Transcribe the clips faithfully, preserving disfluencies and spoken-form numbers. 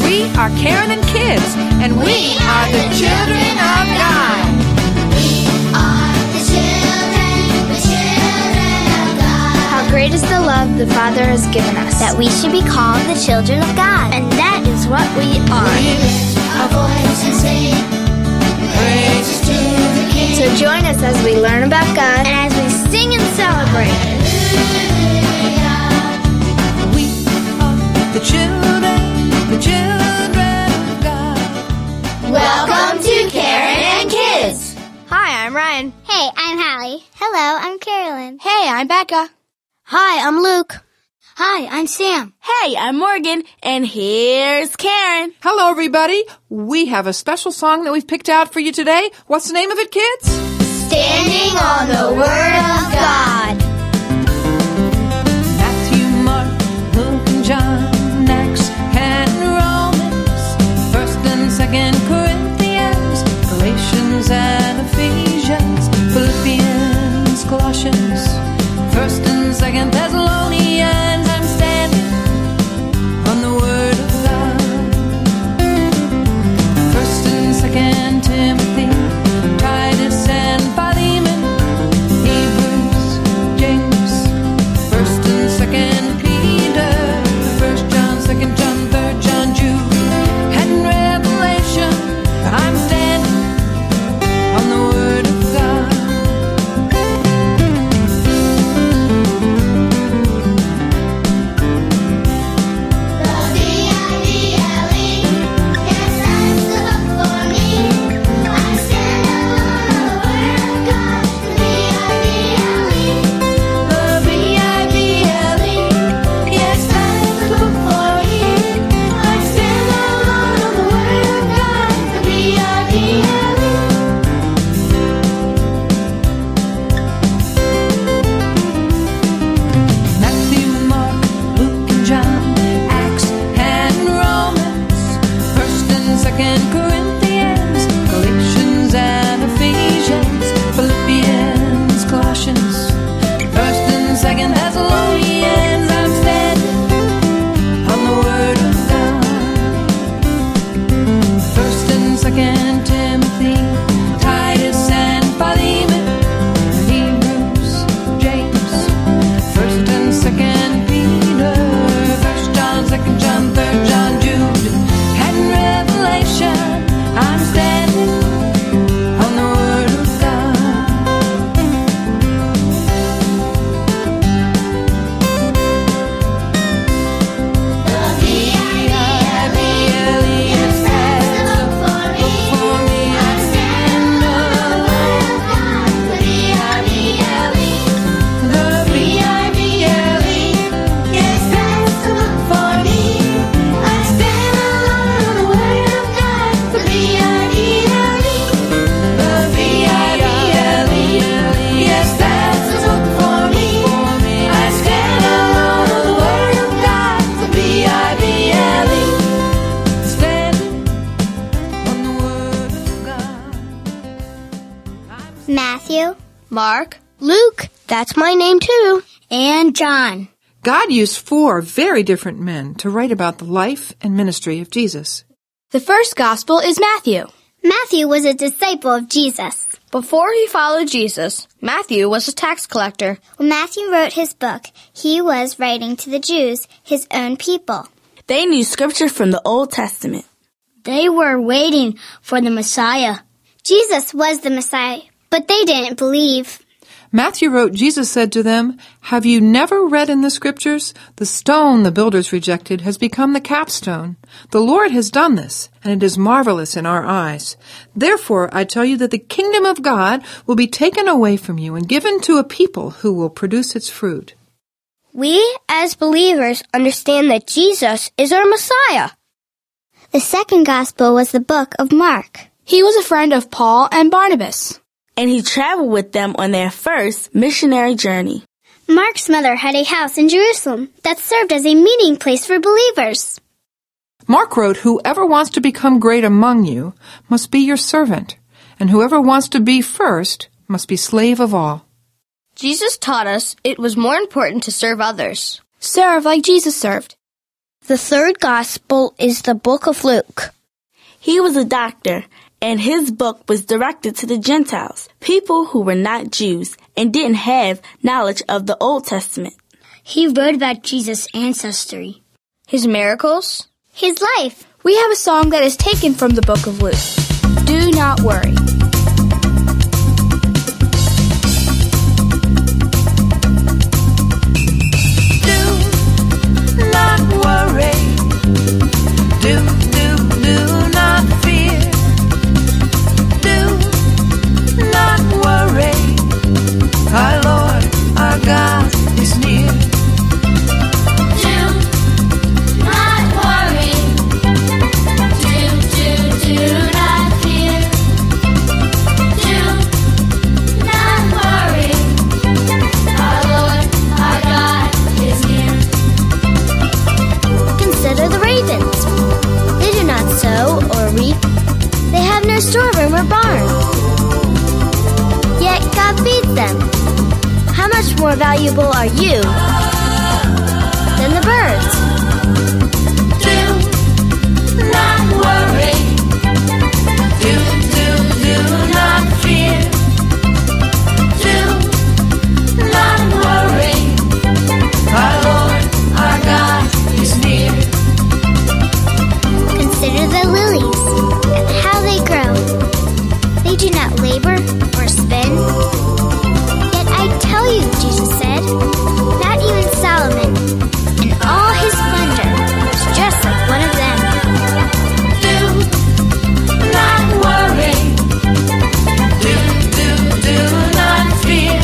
We are Karen and Kids, and we, we are the children of God. We are the children, the children of God. How great is the love the Father has given us, that we should be called the children of God. And that is what we are. We lift our voice and sing praises to the King. So join us as we learn about God and as we sing and celebrate. We are the children, the children of God. Welcome to Karen and Kids. Hi, I'm Ryan. Hey, I'm Hallie. Hello, I'm Carolyn. Hey, I'm Becca. Hi, I'm Luke. Hi, I'm Sam. Hey, I'm Morgan, and here's Karen. Hello, everybody. We have a special song that we've picked out for you today. What's the name of it, kids? Standing on the Word of God. Matthew, Mark, Luke, and John, Acts, and Romans, First and Second Corinthians, Galatians and Ephesians, Philippians, Colossians, First and Second Thessalonians. I'm standing on the Word of God. First and Second Timothy, Titus and Philemon, Hebrews, James, First and Second Peter, First John, Second John, Third John, Jude, and Revelation. I'm standing on the Word of God. Matthew, Mark, Luke, that's my name too, and John. God used four very different men to write about the life and ministry of Jesus. The first gospel is Matthew. Matthew was a disciple of Jesus. Before he followed Jesus, Matthew was a tax collector. When Matthew wrote his book, he was writing to the Jews, his own people. They knew scripture from the Old Testament. They were waiting for the Messiah. Jesus was the Messiah, but they didn't believe. Matthew wrote, Jesus said to them, "Have you never read in the scriptures? The stone the builders rejected has become the capstone. The Lord has done this, and it is marvelous in our eyes. Therefore, I tell you that the kingdom of God will be taken away from you and given to a people who will produce its fruit." We, as believers, understand that Jesus is our Messiah. The second gospel was the book of Mark. He was a friend of Paul and Barnabas, and he traveled with them on their first missionary journey. Mark's mother had a house in Jerusalem that served as a meeting place for believers. Mark wrote, "Whoever wants to become great among you must be your servant, and whoever wants to be first must be slave of all." Jesus taught us it was more important to serve others. Serve like Jesus served. The third gospel is the book of Luke. He was a doctor, and his book was directed to the Gentiles, people who were not Jews and didn't have knowledge of the Old Testament. He wrote about Jesus' ancestry, His miracles. his life. We have a song that is taken from the book of Luke. Do not worry. Do not worry. Do, do, do not fear. Do not worry. Our Lord, our God is near. Do not worry. Do, do, do not fear. Do not worry. Our Lord, our God is near. Consider the ravens. They do not sow or reap. They have no storeroom or barn. Yet God feeds them. How much more valuable are you than the birds? Do not worry. Do, do, do not fear. Do not worry. Our Lord, our God is near. Consider the lilies and how they grow. They do not labor or spin. Yet I tell you, Jesus said, not even Solomon in all his splendor was dressed like one of them. Do not worry. Do, do, do not fear.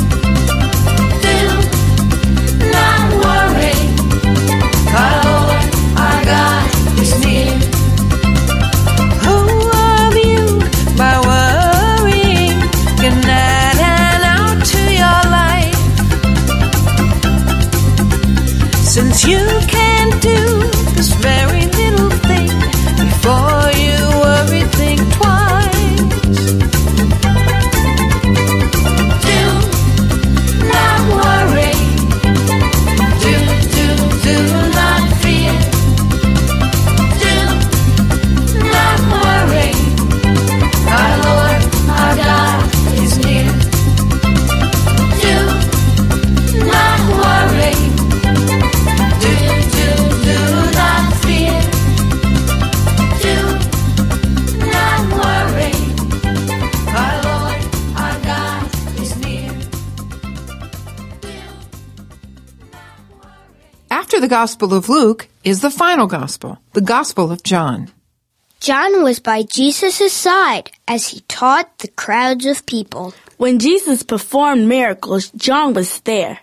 Do not worry. Our Lord, our God is near. Who of you, by worrying, can add an hour to your life? Since you can't do this very little thing, before you worry, think twice. Do not worry. Do, do, do not fear. Do not worry. Our Lord, our God is near. Do not worry. Do, do, do not fear. Do not worry. Our Lord, our God is near. After the Gospel of Luke is the final Gospel, the Gospel of John. John was by Jesus' side as he taught the crowds of people. When Jesus performed miracles, John was there.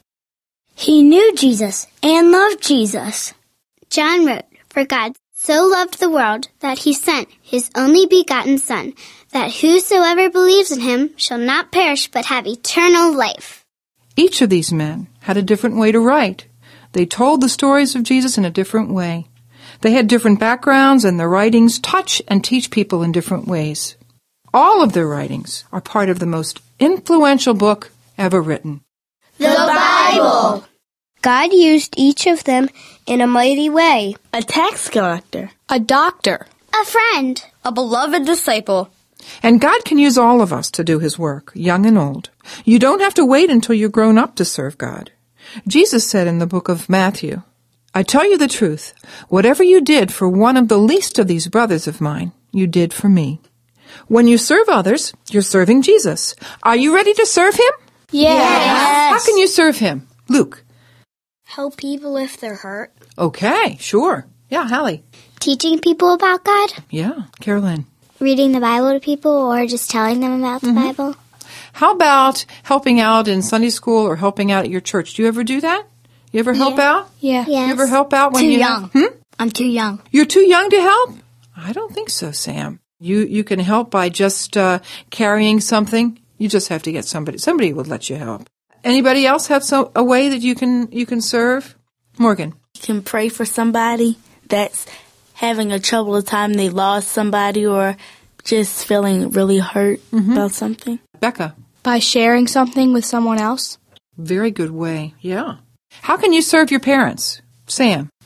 He knew Jesus and loved Jesus. John wrote, For God so loved the world that he sent his only begotten Son, that whosoever believes in him shall not perish but have eternal life. Each of these men had a different way to write. They told the stories of Jesus in a different way. They had different backgrounds, and their writings touch and teach people in different ways. All of their writings are part of the most influential book ever written. The Bible. God used each of them in a mighty way. A tax collector. A doctor. A friend. A beloved disciple. And God can use all of us to do his work, young and old. You don't have to wait until you're grown up to serve God. Jesus said in the book of Matthew, I tell you the truth, whatever you did for one of the least of these brothers of mine, you did for me. When you serve others, you're serving Jesus. Are you ready to serve him? Yes. How can you serve him? Luke. Help people if they're hurt. Okay, sure. Yeah, Hallie. Teaching people about God. Yeah, Carolyn. Reading the Bible to people or just telling them about the Mm-hmm. Bible. How about helping out in Sunday school or helping out at your church? Do you ever do that? You ever help Yeah. out? Yeah. Yes. You ever help out when Too you young. Hmm? I'm too young. You're too young to help? I don't think so, Sam. You you can help by just uh, carrying something. You just have to get somebody. Somebody will let you help. Anybody else have so, a way that you can you can serve? Morgan. You can pray for somebody that's having a troubled time. They lost somebody or just feeling really hurt Mm-hmm. about something. Becca. By sharing something with someone else. Very good way. Yeah. How can you serve your parents? Sam.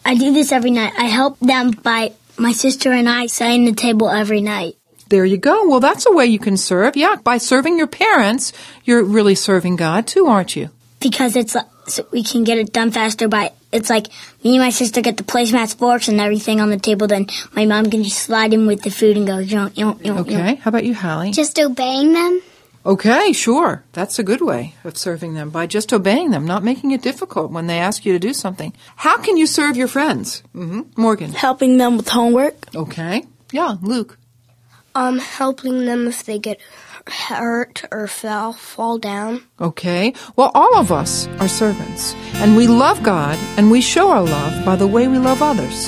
I do this every night. I help them by my sister and I setting the table every night. There you go. Well, that's a way you can serve. Yeah, by serving your parents, you're really serving God too, aren't you? Because it's like, so we can get it done faster by, it's like me and my sister get the placemats, forks, and everything on the table, then my mom can just slide in with the food and go, you know, you know, you know. Okay. How about you, Hallie? Just obeying them? Okay, sure. That's a good way of serving them, by just obeying them, not making it difficult when they ask you to do something. How can you serve your friends? Mm-hmm. Morgan? Helping them with homework. Okay. Yeah, Luke? Um, helping them if they get hurt or fell, fall down. Okay. Well, all of us are servants, and we love God, and we show our love by the way we love others.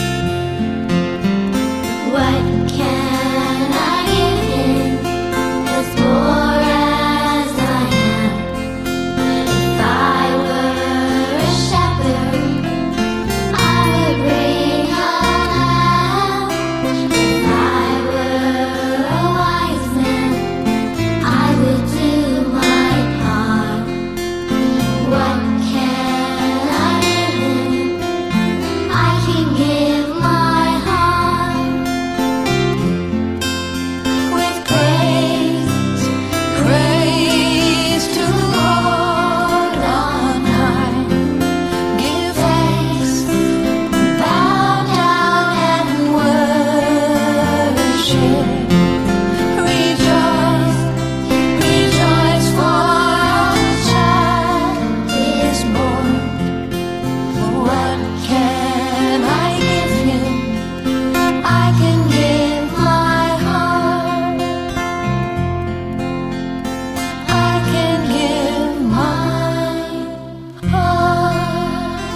What can I give him? As poor as I am. If I were a shepherd, I would bring a lamb. If I were a wise man, I would do my part. What can I give him? I can give my heart. With praise, praise to the Lord on high. Give thanks, bow down and worship. Rejoice, rejoice, for a child is born. What can I give him? I can give my heart. I can give my heart.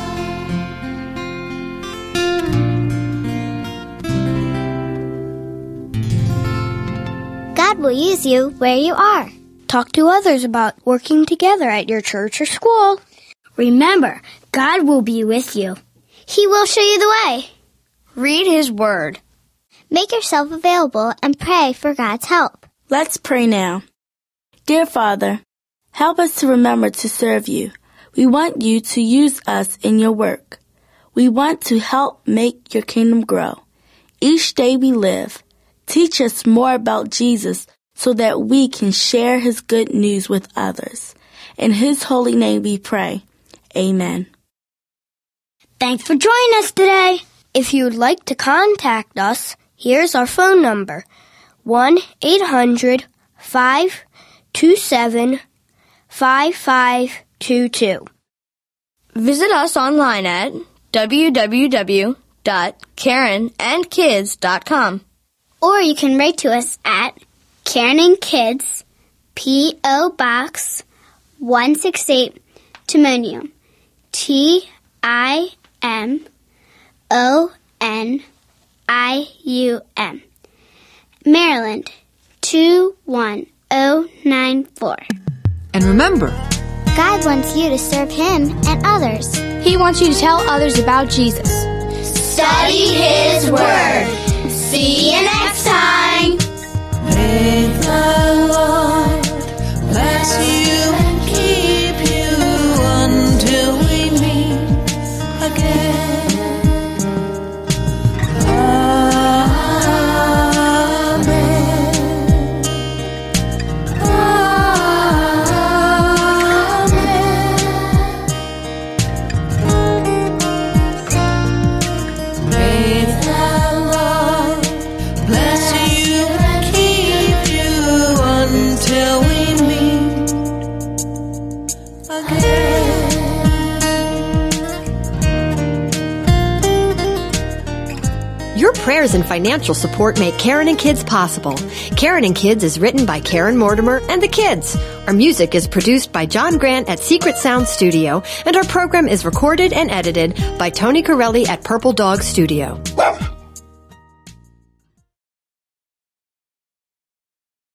God will use you where you are. Talk to others about working together at your church or school. Remember, God will be with you. He will show you the way. Read His Word. Make yourself available and pray for God's help. Let's pray now. Dear Father, help us to remember to serve you. We want you to use us in your work. We want to help make your kingdom grow. Each day we live, teach us more about Jesus so that we can share his good news with others. In his holy name we pray. Amen. Thanks for joining us today. If you would like to contact us, here's our phone number. one eight hundred five two seven five five two two. Visit us online at w w w dot karen and kids dot com. Or you can write to us at Karen and Kids, P O. Box one sixty-eight, Timonium, T I M O N I U M, Maryland, two one zero nine four. And remember, God wants you to serve Him and others. He wants you to tell others about Jesus. Study His Word. See you next time. May the Lord bless you and keep you until we meet again. Your prayers and financial support make Karen and Kids possible. Karen and Kids is written by Karen Mortimer and the kids. Our music is produced by John Grant at Secret Sound Studio, and our program is recorded and edited by Tony Corelli at Purple Dog Studio.